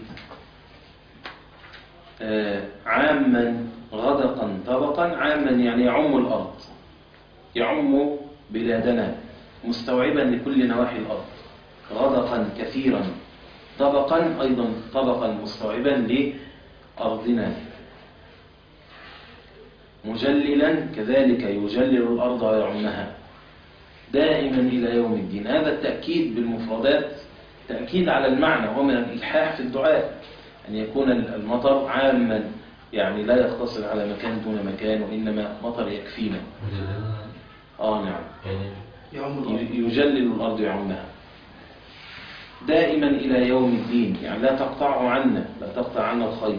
عاما غدقا طبقا. عاما يعني يعم الأرض، يعم بلادنا مستوعبا لكل نواحي الأرض، غدقا كثيرا، طبقا أيضا طبقا مستوعبا لأرضنا، مجللا كذلك يجلل الأرض ويعمها دائما إلى يوم الدين. هذا التأكيد بالمفردات تأكيد على المعنى، وهو من الإلحاح في الدعاء أن يكون المطر عاما، يعني لا يقتصر على مكان دون مكان، وإنما مطر يكفينا. نعم، يجلل الأرض يعمها دائما إلى يوم الدين، يعني لا تقطع عنا، لا تقطع عنا الخير،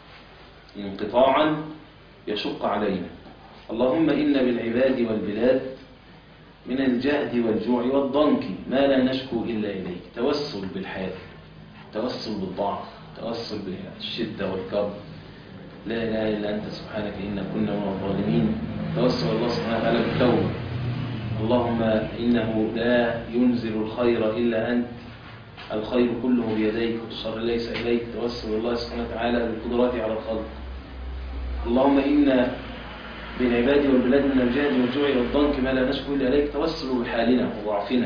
انقطاعا يشق علينا. اللهم إن بالعباد والبلاد من الجهد والجوع والضنك ما لا نشكو إلا إليك. توسل بالحال، توسل بالضعف، توسل بالشدة والكرب. لا إله إلا أنت سبحانك إنا كنا من الظالمين. توسل الله سبحانه وتعالى بالتوبة. اللهم إنه لا ينزل الخير إلا أنت، الخير كله بيديك والشر ليس إليك. توسل الله سبحانه وتعالى بالقدرات على الخلق. اللهم إن بالعباد والبلاد من الجهد والجوع والضنك ما لا نشكو إلا إليك. توسل بحالنا وضعفنا.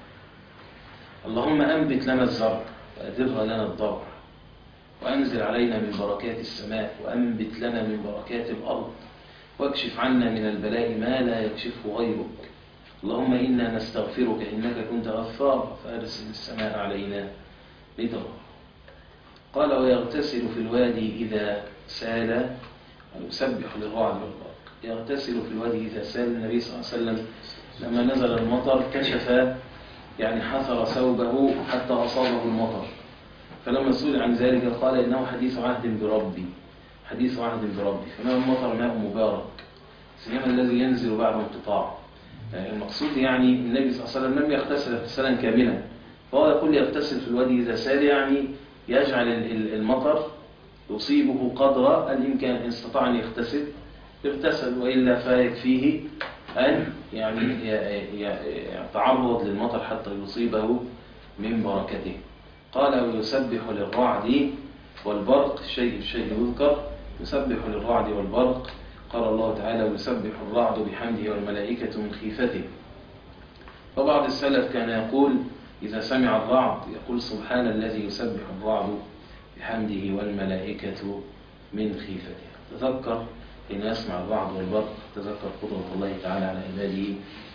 اللهم أنبت لنا الزرع وأدرها لنا الضرع، وأنزل علينا من بركات السماء، وأنبت لنا من بركات الأرض، واكشف عنا من البلاء ما لا يكشفه غيرك. اللهم إنا نستغفرك إنك كنت غفارا فأرسل السماء علينا مدرارا. قال ويغتسل في الوادي إذا سال، ويسبح للرعد والبرق. يغتسل في الوادي إذا سال. النبي صلى الله عليه وسلم لما نزل المطر كشف، يعني حثر ثوبه حتى أصابه المطر، فلما سئل عن ذلك قال إنه حديث عهد بربي، حديث عهد بربي. فماء المطر ماء مبارك، سيما الذي ينزل بعد انقطاع. المقصود يعني النبي صلى الله عليه وسلم لم يغتسل اغتسالا كاملا، فهو يقول يغتسل في الوادي إذا سال، يعني يجعل المطر يصيبه قدر الإمكان. إن استطاع أن يغتسل، وإلا فيكفيه أن يعني يتعرض للمطر حتى يصيبه من بركته. قال ويسبح للرعد والبرق، الشيء يذكر، يسبح للرعد والبرق. قال الله تعالى ويسبح الرعد بحمده والملائكة من خيفته. فبعض السلف كان يقول إذا سمع الرعد يقول سبحان الذي يسبح الرعد بحمده والملائكة من خيفته. تذكر حين يسمع الرعد والبرق، تذكر قدرة الله تعالى على عباده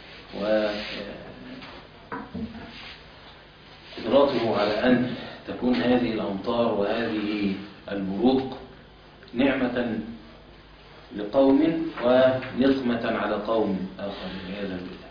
وقدرته على أن تكون هذه الأمطار وهذه البروق نعمة لقوم ونقمة على قوم آخر بهذا البدع.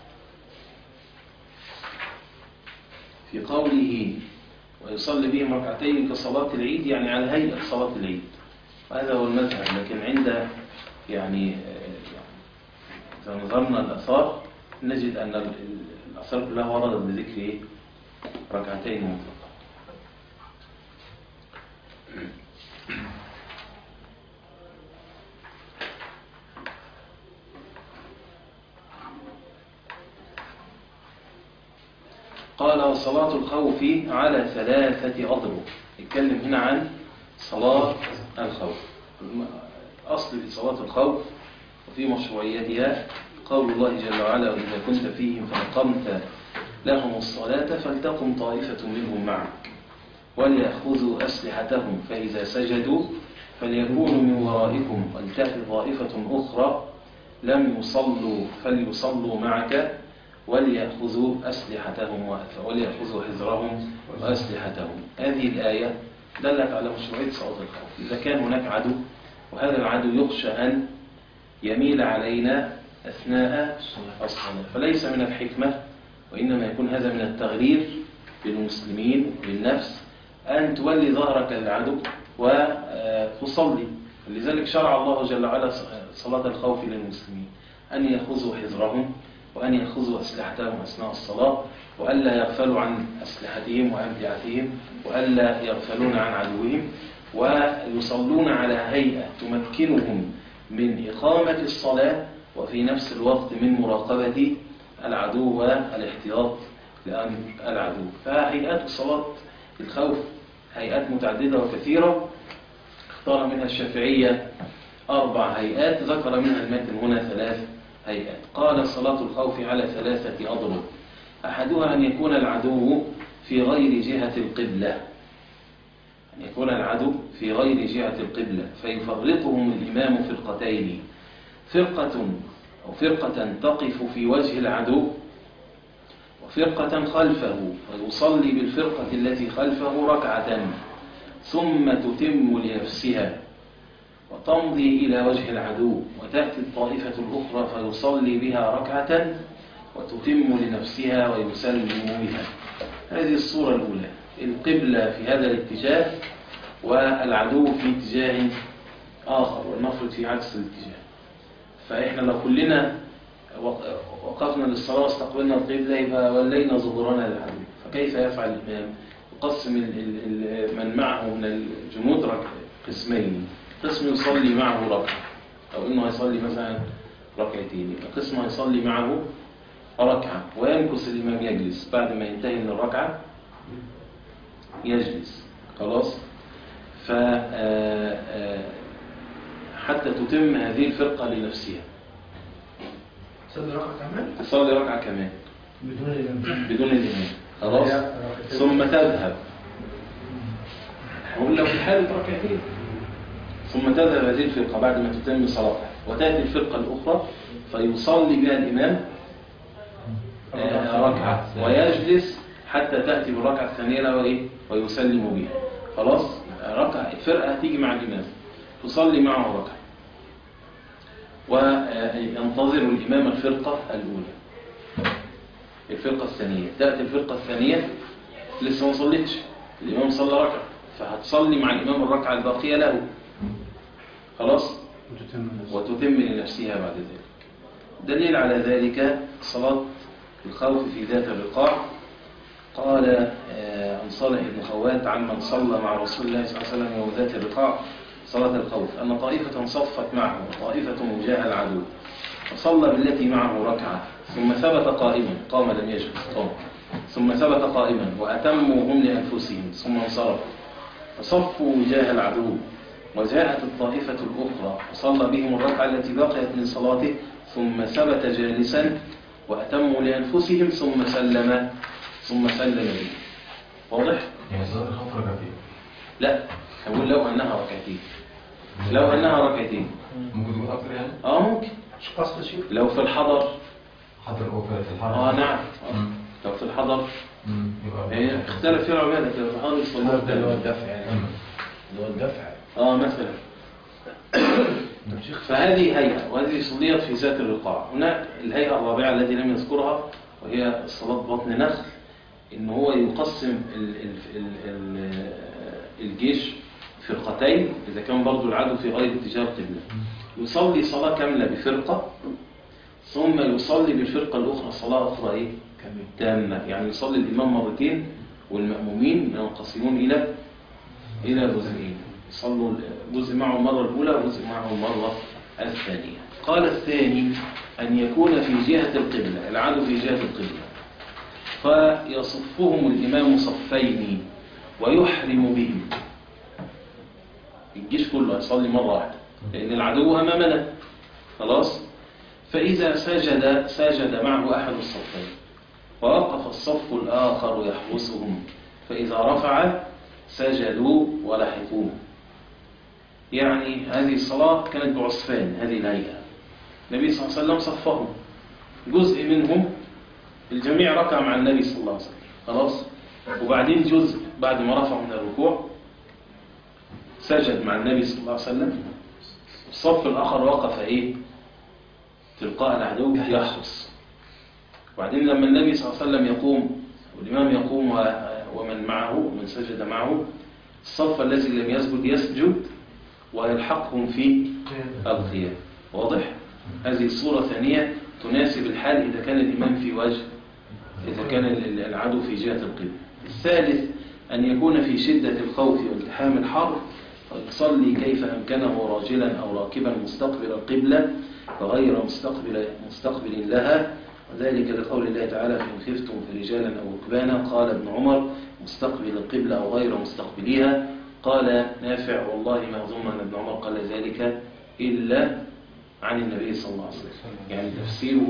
في قوله ويصلي بهم ركعتين كصلاة العيد، يعني على هيئة صلاة العيد، وهذا هو المذهب. لكن عند يعني إذا نظرنا الآثار نجد أن الآثار كلها وردت بذكر ركعتين مطلقة. قال وصلاة الخوف على 3 أضرب. يتكلم هنا عن صلاة الخوف. الأصل في صلاة الخوف وفي مشروعيتها قول الله جل وعلا وإذا كنت فيهم فأقمت لهم الصلاة فلتقم طائفة منهم معك وليأخذوا أسلحتهم فإذا سجدوا فليكونوا من ورائكم ولتأت طائفة أخرى لم يصلوا فليصلوا معك وليأخذوا أسلحتهم وليأخذوا حذرهم وأسلحتهم. هذه الآية دلت على مشروعية صلاة الخوف. إذا كان هناك عدو وهذا العدو يخشى أن يميل علينا أثناء الصلاة، فليس من الحكمة وإنما يكون هذا من التغرير للمسلمين بالنفس أن تولي ظهرك للعدو وتصلي. لذلك شرع الله جل وعلا صلاة الخوف للمسلمين أن يأخذوا حذرهم وأن يأخذوا أسلحتهم أثناء الصلاة، وألا يغفلوا عن أسلحتهم وأمتعتهم، وألا يغفلون عن عدوهم، ويصلون على هيئة تمكنهم من إقامة الصلاة وفي نفس الوقت من مراقبة العدو والاحتياط لأمر العدو. فهيئات صلاة الخوف هيئات متعددة وكثيرة، اختار منها الشافعية 4 هيئات، ذكر منها المتن هنا 3 هيئات. قال صلاة الخوف على 3 أضرب. أحدها أن يكون العدو في غير جهة القبلة، أن يكون العدو في غير جهة القبلة، فيفرقهم الإمام فرقتين، فرقة تقف في وجه العدو، وفرقة خلفه، فيصلي بالفرقة التي خلفه ركعة ثم تتم لنفسها وتمضي إلى وجه العدو، وتأتي الطائفة الأخرى فيصلي بها ركعة وتتم لنفسها ويسلم بها. هذه الصورة الأولى، القبلة في هذا الاتجاه والعدو في اتجاه آخر، والنفرد في عكس الاتجاه. فإحنا لو كلنا وقفنا للصلاة واستقبلنا القبلة يبقى ولينا ظهورنا للعدو، فكيف يفعل الإمام؟ يقسم من معه من الجنود قسمين، قسم يصلي معه ركعة، أو إنه يصلي مثلا ركعتين، قسم يصلي معه ركعة ويمكث الإمام يجلس، بعد ما ينتهي من الركعة يجلس خلاص. حتى تتم هذه الفرقة لنفسها، تصلي ركعة كمان بدون الإمام خلاص، ثم تذهب، أقول لو في حالة ركعتين، ثم تذهب هذه الفرقة بعد ما تتم صلاتها، وتأتي الفرقة الأخرى فيصلي بها الإمام ركعة ويجلس حتى تأتي بالركعة الثانية له ويسلم بها خلاص. الفرقة تيجي مع الإمام تصلي معه ركعة وينتظر الإمام الفرقة الأولى. الفرقة الثانية تأتي الفرقة الثانية لسه ما صلتش، الإمام صلى ركعة، فهتصلي مع الإمام الركعة الباقية له خلاص، وتتم لنفسها بعد ذلك. دليل على ذلك صلاة الخوف في ذات الرقاع. قال عن صالح بن خوات عمن صلى مع رسول الله صلى الله عليه وسلم يوم ذات الرقاع صلاة الخوف أن طائفة صفت معه وطائفة وجاه العدو، فصلى بالتي معه ركعة ثم ثبت قائما، قام لم يجلس قام، ثم ثبت قائما وأتموا هم لأنفسهم ثم انصرفوا فصفوا وجاه العدو، وجاءت الطائفة الأخرى وصلى بهم الركعة التي بقيت من صلاته ثم ثبت جالسا وأتموا لأنفسهم ثم سلم به. واضح؟ يعني صلاة الخوف ركعتين؟ لا، أقول لو أنها ركعتين، لو أنها ركعتين ممكن تكون أكثر يعني؟ ممكن. مش قصد شيء لو في الحضر حضر هو في الحضر؟ نعم. لو في الحضر اختلف في العلماء، لكن في الحضر يصلون اللي هو الدفع يعني، اللي هو الدفع مثلا. فهذه هيئة، وهذه صليت في ذات الرقاع. هناك الهيئة الرابعة التي لم يذكرها وهي صلاة بطن نخل، إن هو يقسم الجيش فرقتين إذا كان برضو العدو في غير اتجاه القبلة، يصلي صلاة كاملة بفرقة ثم يصلي بالفرقة الأخرى صلاة أخرى تامة، يعني يصلي الإمام مرتين والمأمومين ينقسمون إلى جزئين، يصلوا جزء معه المرة الأولى وجزء معه المرة الثانية. قال الثاني أن يكون في جهة القبلة، العدو في جهة القبلة، فيصفهم الإمام صفين ويحرم بهم، الجيش كله يصلي مرة واحدة لأن العدو أمامنا خلاص. فإذا سجد معه أحد الصفين ووقف الصف الآخر يحرسهم، فإذا رفع سجدوا ولحقوه. يعني هذه الصلاة كانت بعصفان، هذه الهيئة. النبي صلى الله عليه وسلم صفهم، جزء منهم الجميع ركع مع النبي صلى الله عليه وسلم خلاص، وبعدين جزء بعد ما رفع من الركوع سجد مع النبي صلى الله عليه وسلم، الصف الآخر وقف تلقاء العدو يحرس. وبعدين لما النبي صلى الله عليه وسلم يقوم والإمام يقوم ومن معه ومن سجد معه، الصف الذي لم يسجد ويلحقهم في القيام. واضح؟ هذه الصورة ثانية تناسب الحال إذا كان الإمام في وجه، إذا كان العدو في جهة القبلة. الثالث أن يكون في شدة الخوف والتحام الحر فيصلي كيف أمكنه راجلا أو راكبا مستقبل القبلة وغير مستقبل لها، وذلك لقول الله تعالى فإن خفتم فرجالا أو ركبانا. قال ابن عمر مستقبل القبلة أو غير مستقبلها. قال نافع والله ما أظن أن ابن عمر قال ذلك إلا عن النبي صلى الله عليه وسلم، يعني تفسيره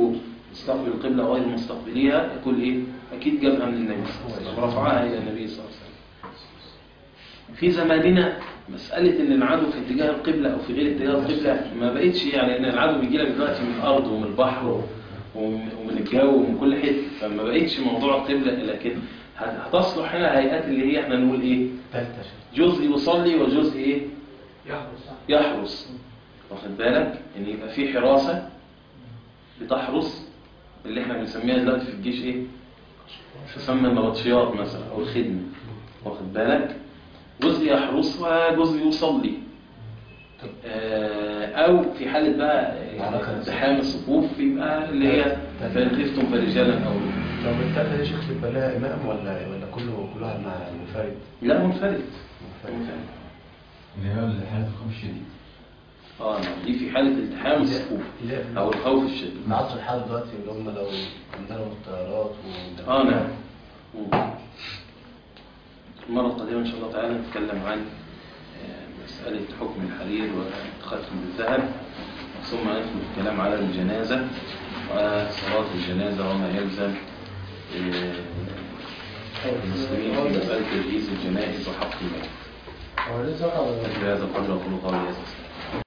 مستقبل القبلة أو غير مستقبليها، يقول إيه؟ أكيد جابها من النبي صلى الله عليه وسلم، رفعها إلى النبي صلى الله عليه وسلم. في زماننا مسألة إن العدو في اتجاه القبلة أو في غير اتجاه القبلة ما بقتش يعني، لأن العدو بيجي لك دلوقتي من الأرض ومن البحر ومن الجو ومن كل حتة، فما بقتش موضوع القبلة إلا كده. هتصلح هنا هيئات اللي هي احنا نقول إيه؟ جزء يصلي وجزء إيه؟ يحرس. واخد بالك؟ إن يبقى في حراسة بتحرس، اللي احنا بنسميها دلوقتي في الجيش إيه؟ تسمى النبطشيات مثلا أو الخدمة. واخد بالك؟ جزء يحرس وجزء يصلي. أو في حالة بقى ازدحام الصفوف يبقى اللي هي فإن خفتم فرجالا أو لو بالتالي يا شيخ تبقى لها إمام ولا كل واحد مع منفرد؟ لا منفرد. اللي هي حالة الخوف الشديد. دي في حالة التحام الصفوف أو الخوف الشديد. العصر الحالي دلوقتي اللي هم لو عندنا الطيارات نعم. المرة القادمة إن شاء الله تعالى نتكلم عن مسألة حكم الحرير واتخاذهم بالذهب، ثم ندخل في الكلام على الجنازة وصلاة الجنازة وما يلزم المسلمين في مسألة تجهيز الجنائز وحق المال. هذا قدر أقول قولي هذا.